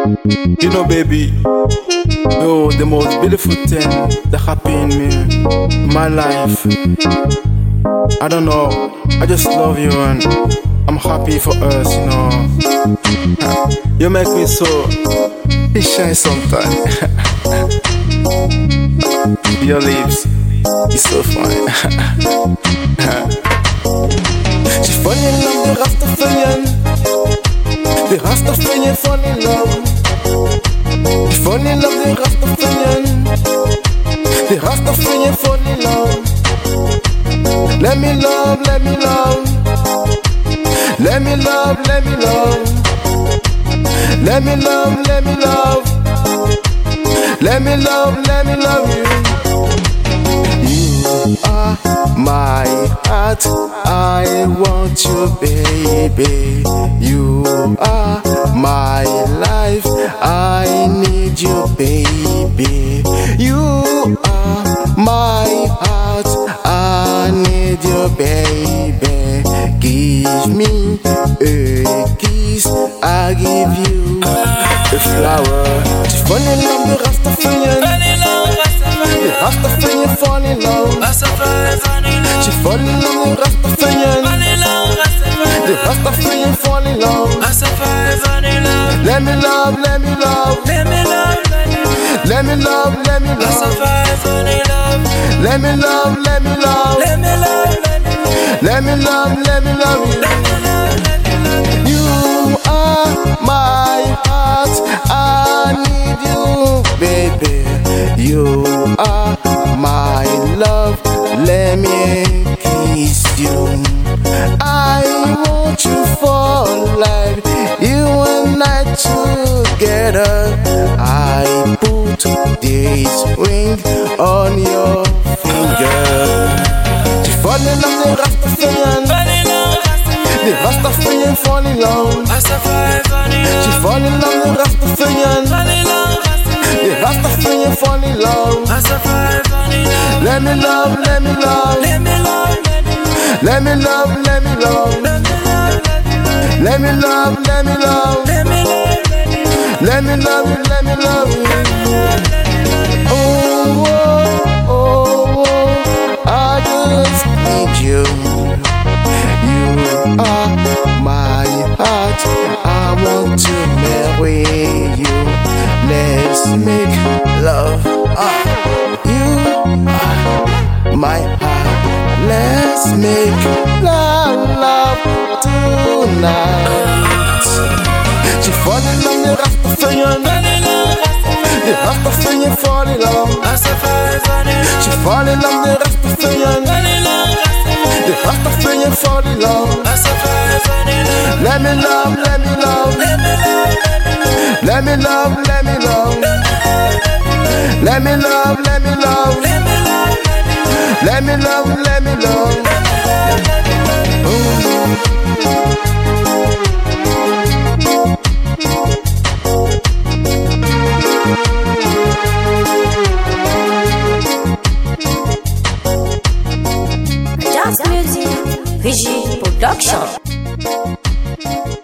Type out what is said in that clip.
You know, baby, you're the most beautiful thing that happened in my life. I don't know, I just love you and I'm happy for us, you know. You make me so shy sometimes. Your lips is so fine. She fall in love with Rastafarian. The Rastafarian fall in love. She fall in love with Rastafarian. The Rastafarian fall in love. Let me love, let me love. Let me love, let me love. Let me love, let me love. Let me love, let me love you. You are my heart, I want you, baby. You are my life, I need you, baby. You are my heart, I need you, baby. Give me a kiss, I give you a flower. She fall in love with Rastafarian. The Rastafarian fall in love. She fall in love with Rastafarian. The Rastafarian fall in love. Let me love, let me love. Let me love, let me love. Let me love, let me love. Let me love, let me love you. You are my heart, I need you, baby. You are my love, let me kiss you. I want you for life, you and I together. I put this ring on your finger. She fall in love with Rastafarian. The Rastafarian fall in love. She fall in love with Rastafarian. The Rastafarian fall in love. Let me love, let me love. Let me love, let me love. Let me love, let me love. Let me love you, let me love you. Oh, oh, oh, oh, I just need you. You are my heart, I want to marry you. Let's make love. You are my heart. Let's make love tonight. She fall in love with Rastafarian. The Rastafarian fall in love. She fall in love with Rastafarian. The Rastafarian fall in love. Let me love, let me love. Let me love, let me love. Let me love, let me love. Let me love, let me love. Just Music, Vigi Production.